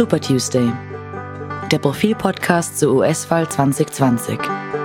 Super Tuesday, der Profil-Podcast zur US-Wahl 2020.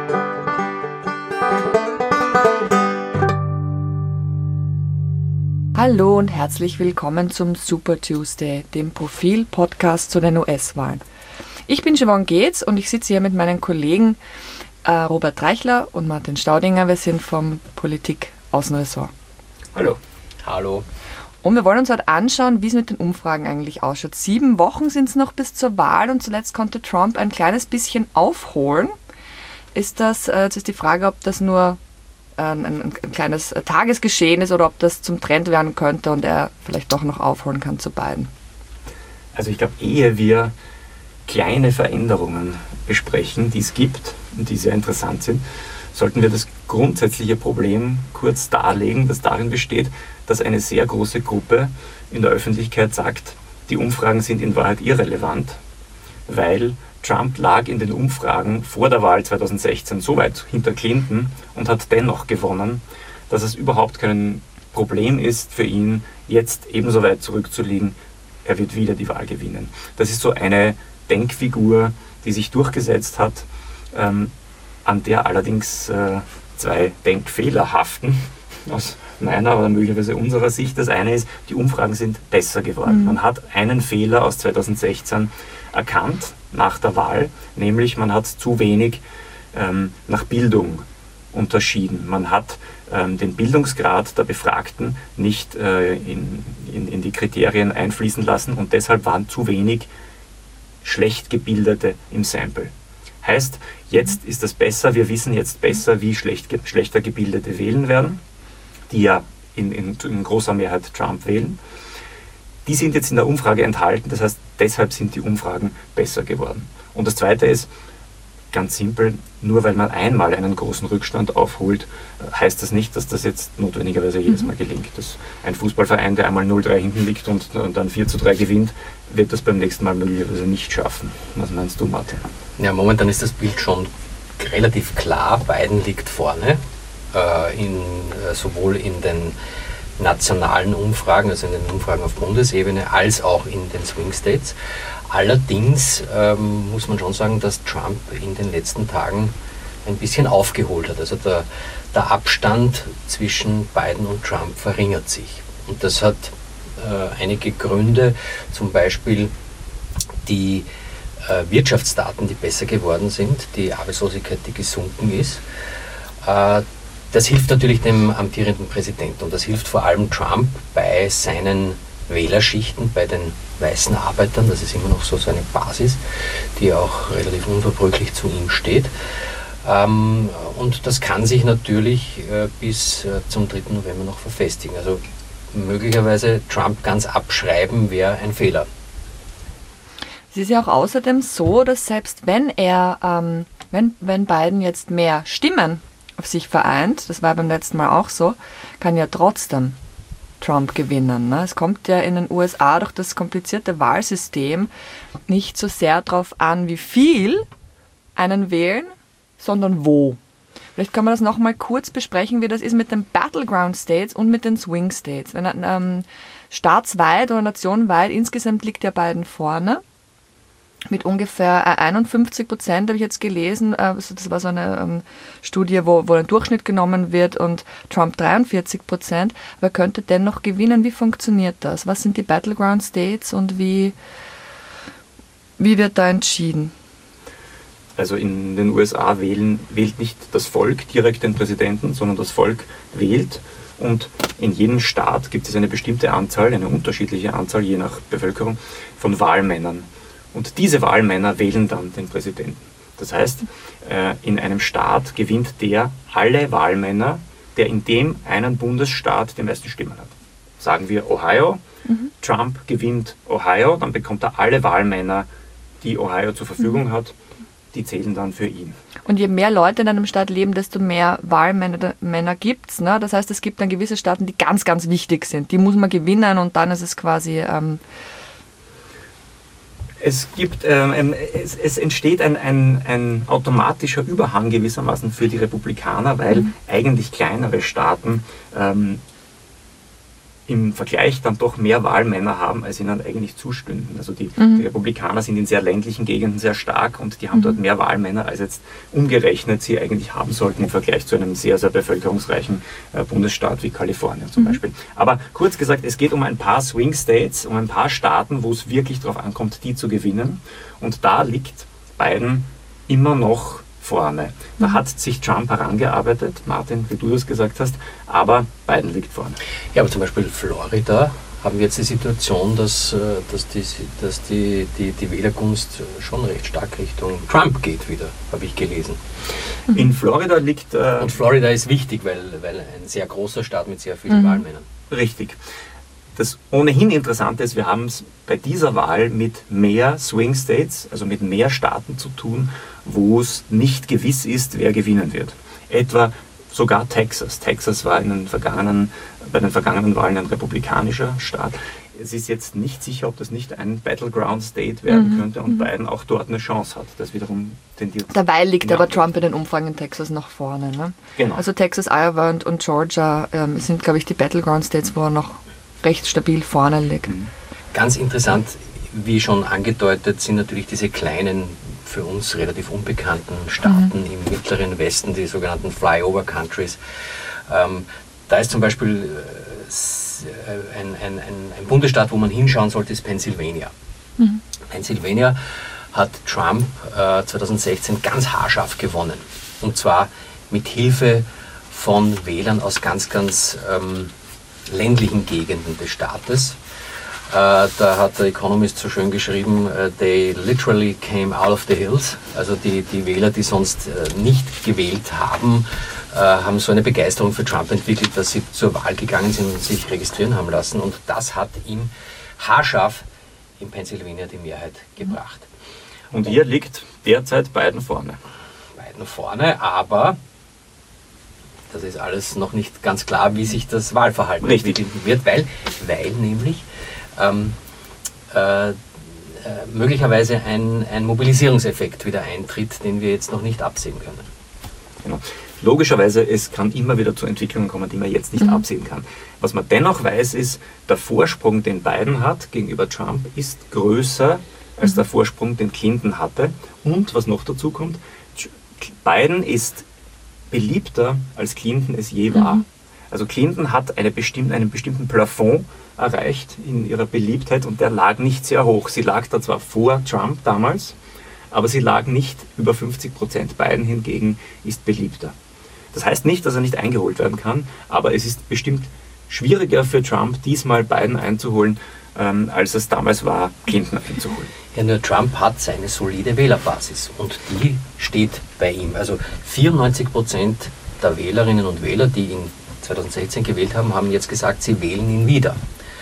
Hallo und herzlich willkommen zum Super Tuesday, dem Profil-Podcast zu den US-Wahlen. Ich bin Siobhan Geetz und ich sitze hier mit meinen Kollegen Robert Reichler und Martin Staudinger. Wir sind vom Politik-Außenressort. Hallo. Hallo. Und wir wollen uns heute anschauen, wie es mit den Umfragen eigentlich ausschaut. 7 Wochen sind es noch bis zur Wahl und zuletzt konnte Trump ein kleines bisschen aufholen. Jetzt ist die Frage, ob das nur ein kleines Tagesgeschehen ist oder ob das zum Trend werden könnte und er vielleicht doch noch aufholen kann zu beiden. Also ich glaube, ehe wir kleine Veränderungen besprechen, die es gibt und die sehr interessant sind, sollten wir das grundsätzliche Problem kurz darlegen, das darin besteht, dass eine sehr große Gruppe in der Öffentlichkeit sagt, die Umfragen sind in Wahrheit irrelevant, weil Trump lag in den Umfragen vor der Wahl 2016 so weit hinter Clinton und hat dennoch gewonnen, dass es überhaupt kein Problem ist für ihn, jetzt ebenso weit zurückzuliegen, er wird wieder die Wahl gewinnen. Das ist so eine Denkfigur, die sich durchgesetzt hat, an der allerdings 2 Denkfehler haften, aus meiner oder möglicherweise unserer Sicht. Das eine ist, die Umfragen sind besser geworden. Man hat einen Fehler aus 2016 erkannt nach der Wahl, nämlich man hat zu wenig nach Bildung unterschieden. Man hat den Bildungsgrad der Befragten nicht in die Kriterien einfließen lassen und deshalb waren zu wenig schlecht Gebildete im Sample. Heißt, jetzt ist es besser, wir wissen jetzt besser, wie schlechter Gebildete wählen werden, die ja in großer Mehrheit Trump wählen. Die sind jetzt in der Umfrage enthalten, das heißt, deshalb sind die Umfragen besser geworden. Und das Zweite ist, ganz simpel, nur weil man einmal einen großen Rückstand aufholt, heißt das nicht, dass das jetzt notwendigerweise jedes Mal gelingt. Dass ein Fußballverein, der einmal 0-3 hinten liegt und dann 4-3 gewinnt, wird das beim nächsten Mal möglicherweise nicht schaffen. Was meinst du, Martin? Ja, momentan ist das Bild schon relativ klar. Biden liegt vorne, sowohl in den nationalen Umfragen, also in den Umfragen auf Bundesebene, als auch in den Swing States. Allerdings muss man schon sagen, dass Trump in den letzten Tagen ein bisschen aufgeholt hat. Also der Abstand zwischen Biden und Trump verringert sich. Und das hat einige Gründe, zum Beispiel die Wirtschaftsdaten, die besser geworden sind, die Arbeitslosigkeit, die gesunken ist. Das hilft natürlich dem amtierenden Präsidenten und das hilft vor allem Trump bei seinen Wählerschichten, bei den weißen Arbeitern. Das ist immer noch so eine Basis, die auch relativ unverbrüchlich zu ihm steht. Und das kann sich natürlich bis zum 3. November noch verfestigen. Also möglicherweise Trump ganz abschreiben wäre ein Fehler. Es ist ja auch außerdem so, dass selbst wenn wenn Biden jetzt mehr Stimmen auf sich vereint, das war beim letzten Mal auch so, kann ja trotzdem Trump gewinnen. Ne? Es kommt ja in den USA durch das komplizierte Wahlsystem nicht so sehr darauf an, wie viel einen wählen, sondern wo. Vielleicht kann man das nochmal kurz besprechen, wie das ist mit den Battleground States und mit den Swing States. Wenn staatsweit oder nationweit, insgesamt liegt ja Biden vorne. Mit ungefähr 51%, habe ich jetzt gelesen. Das war so eine Studie, wo ein Durchschnitt genommen wird und Trump 43%. Aber er könnte dennoch gewinnen. Wie funktioniert das? Was sind die Battleground States und wie wird da entschieden? Also in den USA wählt nicht das Volk direkt den Präsidenten, sondern das Volk wählt. Und in jedem Staat gibt es eine bestimmte Anzahl, eine unterschiedliche Anzahl, je nach Bevölkerung, von Wahlmännern. Und diese Wahlmänner wählen dann den Präsidenten. Das heißt, in einem Staat gewinnt der alle Wahlmänner, der in dem einen Bundesstaat die meisten Stimmen hat. Sagen wir Ohio, Trump gewinnt Ohio, dann bekommt er alle Wahlmänner, die Ohio zur Verfügung hat, die zählen dann für ihn. Und je mehr Leute in einem Staat leben, desto mehr Wahlmänner gibt es. Ne? Das heißt, es gibt dann gewisse Staaten, die ganz, ganz wichtig sind. Die muss man gewinnen und dann ist es quasi... Es entsteht ein automatischer Überhang gewissermaßen für die Republikaner, weil eigentlich kleinere Staaten im Vergleich dann doch mehr Wahlmänner haben, als ihnen eigentlich zustünden. Also die Republikaner sind in sehr ländlichen Gegenden sehr stark und die haben dort mehr Wahlmänner, als jetzt umgerechnet sie eigentlich haben sollten im Vergleich zu einem sehr, sehr bevölkerungsreichen Bundesstaat wie Kalifornien zum Beispiel. Aber kurz gesagt, es geht um ein paar Swing States, um ein paar Staaten, wo es wirklich darauf ankommt, die zu gewinnen. Und da liegt Biden immer noch vorne. Da hat sich Trump herangearbeitet, Martin, wie du das gesagt hast, aber Biden liegt vorne. Ja, aber zum Beispiel Florida haben wir jetzt die Situation, dass die Wählergunst schon recht stark Richtung Trump geht wieder, habe ich gelesen. In Florida liegt... Und Florida ist wichtig, weil ein sehr großer Staat mit sehr vielen Wahlmännern. Richtig. Das ohnehin Interessante ist, wir haben es bei dieser Wahl mit mehr Swing States, also mit mehr Staaten zu tun, wo es nicht gewiss ist, wer gewinnen wird. Etwa sogar Texas. Texas war bei den vergangenen Wahlen ein republikanischer Staat. Es ist jetzt nicht sicher, ob das nicht ein Battleground State werden könnte und Biden auch dort eine Chance hat. Das wiederum tendiert. Dabei liegt aber Trump in den Umfragen in Texas noch vorne. Ne? Genau. Also Texas, Iowa und Georgia sind, glaube ich, die Battleground States, wo er noch recht stabil vorne liegt. Ganz interessant, wie schon angedeutet, sind natürlich diese kleinen, für uns relativ unbekannten Staaten im mittleren Westen, die sogenannten Flyover Countries. Da ist zum Beispiel ein Bundesstaat, wo man hinschauen sollte, ist Pennsylvania. Pennsylvania hat Trump 2016 ganz haarscharf gewonnen. Und zwar mit Hilfe von Wählern aus ganz ländlichen Gegenden des Staates. Da hat der Economist so schön geschrieben, they literally came out of the hills. Also die Wähler, die sonst nicht gewählt haben, haben so eine Begeisterung für Trump entwickelt, dass sie zur Wahl gegangen sind und sich registrieren haben lassen. Und das hat ihm haarscharf in Pennsylvania die Mehrheit gebracht. Und hier liegt derzeit Biden vorne. Biden vorne, aber das ist alles noch nicht ganz klar, wie sich das Wahlverhalten entwickeln wird, weil nämlich möglicherweise ein Mobilisierungseffekt wieder eintritt, den wir jetzt noch nicht absehen können. Genau. Logischerweise, es kann immer wieder zu Entwicklungen kommen, die man jetzt nicht absehen kann. Was man dennoch weiß, ist, der Vorsprung, den Biden hat gegenüber Trump, ist größer als der Vorsprung, den Clinton hatte. Und was noch dazu kommt, Biden ist beliebter, als Clinton es je war. Also Clinton hat einen bestimmten Plafond erreicht in ihrer Beliebtheit und der lag nicht sehr hoch. Sie lag da zwar vor Trump damals, aber sie lag nicht über 50%. Biden hingegen ist beliebter. Das heißt nicht, dass er nicht eingeholt werden kann, aber es ist bestimmt schwieriger für Trump, diesmal Biden einzuholen, als es damals war, Clinton einzuholen. Ja, nur Trump hat seine solide Wählerbasis und die steht bei ihm. Also 94% der Wählerinnen und Wähler, die ihn 2016 gewählt haben, haben jetzt gesagt, sie wählen ihn wieder.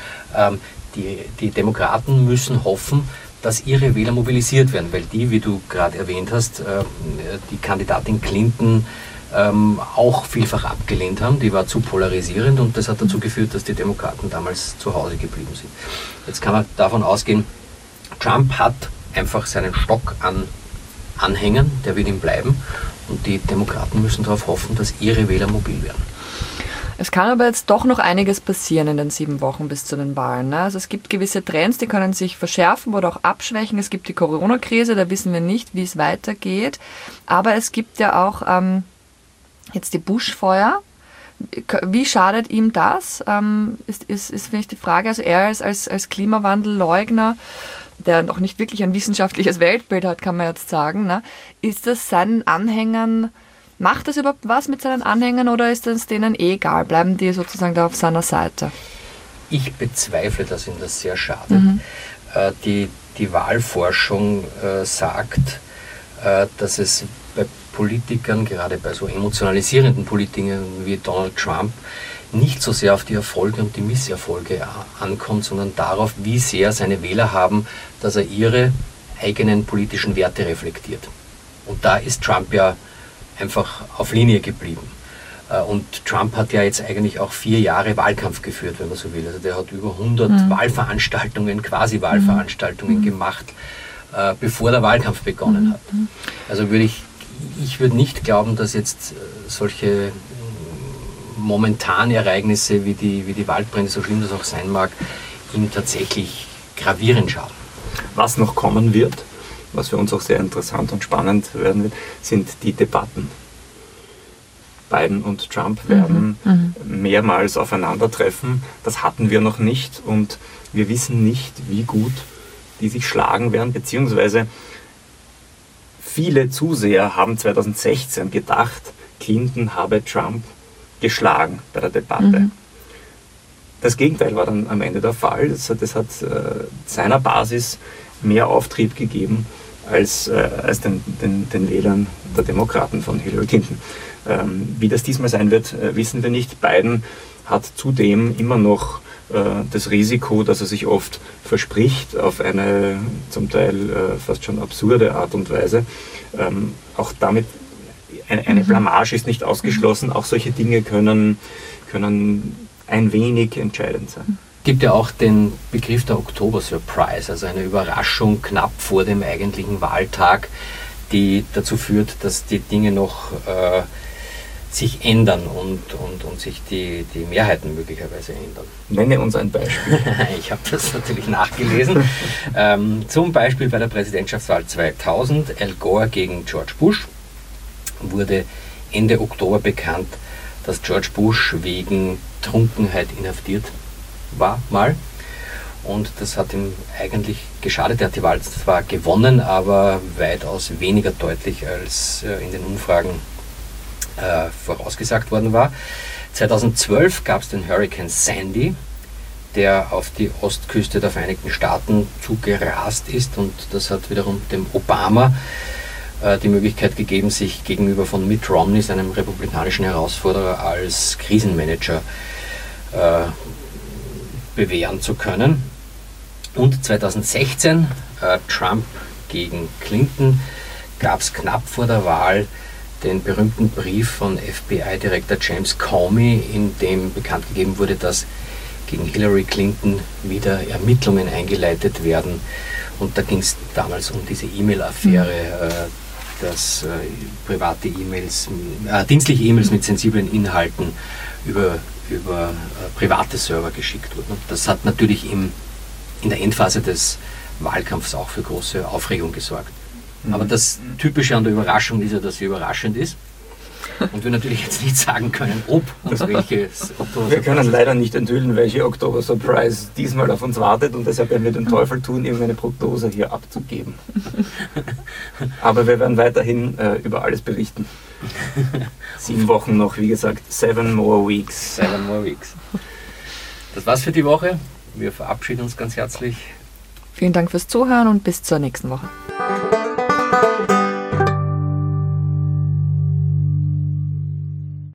Die Demokraten müssen hoffen, dass ihre Wähler mobilisiert werden, weil die, wie du gerade erwähnt hast, die Kandidatin Clinton auch vielfach abgelehnt haben. Die war zu polarisierend und das hat dazu geführt, dass die Demokraten damals zu Hause geblieben sind. Jetzt kann man davon ausgehen, Trump hat einfach seinen Stock an Anhängern, der wird ihm bleiben und die Demokraten müssen darauf hoffen, dass ihre Wähler mobil werden. Es kann aber jetzt doch noch einiges passieren in den 7 Wochen bis zu den Wahlen. Ne? Also es gibt gewisse Trends, die können sich verschärfen oder auch abschwächen. Es gibt die Corona-Krise, da wissen wir nicht, wie es weitergeht. Aber es gibt ja auch jetzt die Buschfeuer. Wie schadet ihm das? Ist finde ich die Frage. Also er als Klimawandelleugner, der noch nicht wirklich ein wissenschaftliches Weltbild hat, kann man jetzt sagen, ne? Ist das seinen Anhängern... Macht das überhaupt was mit seinen Anhängern oder ist es denen egal? Bleiben die sozusagen da auf seiner Seite? Ich bezweifle, dass ihm das sehr schadet. Die Wahlforschung sagt, dass es bei Politikern, gerade bei so emotionalisierenden Politikern wie Donald Trump, nicht so sehr auf die Erfolge und die Misserfolge ankommt, sondern darauf, wie sehr seine Wähler haben, dass er ihre eigenen politischen Werte reflektiert. Und da ist Trump ja einfach auf Linie geblieben. Und Trump hat ja jetzt eigentlich auch 4 Jahre Wahlkampf geführt, wenn man so will. Also der hat über 100 Wahlveranstaltungen, Quasi-Wahlveranstaltungen gemacht, bevor der Wahlkampf begonnen hat. Also ich würde nicht glauben, dass jetzt solche momentane Ereignisse wie die Waldbrände, so schlimm das auch sein mag, ihm tatsächlich gravierend schaden. Was noch kommen wird, was für uns auch sehr interessant und spannend werden wird, sind die Debatten. Biden und Trump werden mehrmals aufeinandertreffen. Das hatten wir noch nicht und wir wissen nicht, wie gut die sich schlagen werden, beziehungsweise viele Zuseher haben 2016 gedacht, Clinton habe Trump geschlagen bei der Debatte. Das Gegenteil war dann am Ende der Fall. Das hat seiner Basis mehr Auftrieb gegeben als den Wählern der Demokraten von Hillary Clinton. Wie das diesmal sein wird, wissen wir nicht. Biden hat zudem immer noch das Risiko, dass er sich oft verspricht auf eine zum Teil fast schon absurde Art und Weise. Auch damit eine Blamage ist nicht ausgeschlossen. Auch solche Dinge können ein wenig entscheidend sein. Es gibt ja auch den Begriff der Oktober-Surprise, also eine Überraschung knapp vor dem eigentlichen Wahltag, die dazu führt, dass die Dinge noch sich ändern und sich die Mehrheiten möglicherweise ändern. Nenne uns ein Beispiel. Ich habe das natürlich nachgelesen. Zum Beispiel bei der Präsidentschaftswahl 2000, Al Gore gegen George Bush, wurde Ende Oktober bekannt, dass George Bush wegen Trunkenheit inhaftiert war mal. Und das hat ihm eigentlich geschadet. Er hat die Wahl zwar gewonnen, aber weitaus weniger deutlich als in den Umfragen vorausgesagt worden war. 2012 gab es den Hurricane Sandy, der auf die Ostküste der Vereinigten Staaten zugerast ist, und das hat wiederum dem Obama die Möglichkeit gegeben, sich gegenüber von Mitt Romney, seinem republikanischen Herausforderer, als Krisenmanager bewähren zu können. Und 2016, Trump gegen Clinton, gab es knapp vor der Wahl den berühmten Brief von FBI-Direktor James Comey, in dem bekannt gegeben wurde, dass gegen Hillary Clinton wieder Ermittlungen eingeleitet werden. Und da ging es damals um diese E-Mail-Affäre, dass private E-Mails, dienstliche E-Mails mit sensiblen Inhalten über private Server geschickt wurden. Und das hat natürlich in der Endphase des Wahlkampfs auch für große Aufregung gesorgt. Aber das Typische an der Überraschung ist ja, dass sie überraschend ist. Und wir natürlich jetzt nicht sagen können, ob und welches Oktober. Wir können leider nicht enthüllen, welche Oktober Surprise diesmal auf uns wartet, und deshalb werden wir den Teufel tun, irgendeine Prognose hier abzugeben. Aber wir werden weiterhin über alles berichten. 7 Wochen noch, wie gesagt, 7 more weeks. 7 more weeks. Das war's für die Woche. Wir verabschieden uns ganz herzlich. Vielen Dank fürs Zuhören und bis zur nächsten Woche.